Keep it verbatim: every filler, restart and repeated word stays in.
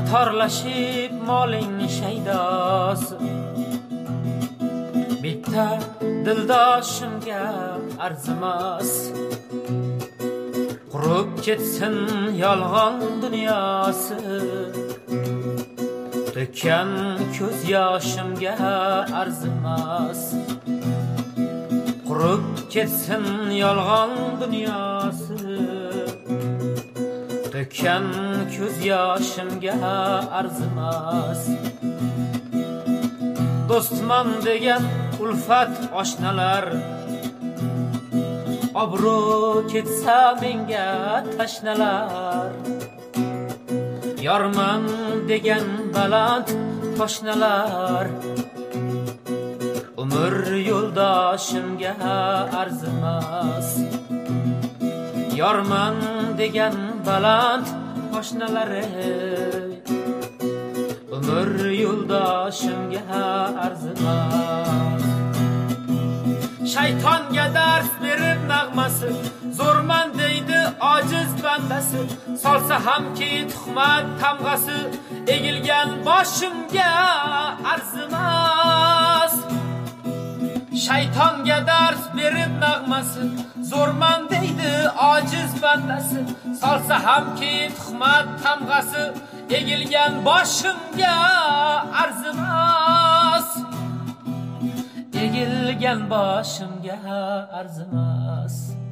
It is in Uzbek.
torlashib moling shaydos, bitta dildoshimga arzimas. Qurib ketsin yolg'on dunyosi, to'kkan ko'z yoshimga arzimas. Qurib ketsin yolg'on dunyosi, to'kkan ko'z yoshimga arzimas. Do'stman degan ulfat oshnalar, obro' ketsa menga tashnalar. Yorman degan baland toshnalar, umr yo'ldoshimga arzimas. Yorman degan baland toshnalari, umr yo'ldoshimga arzimas. Shaytonga dars berib nag'masi, zo'rman deydi ojiz bandasi. Solsa hamki tuhmat tamg'asi, egilgan boshimga arzimas. Shaytonga dars berib nag'masi, zo'rman deydi ojiz bandasi. Solsa hamki tuhmat tamg'asi, egilgan boshimga arzimas. Egilgan boshimga arzimas.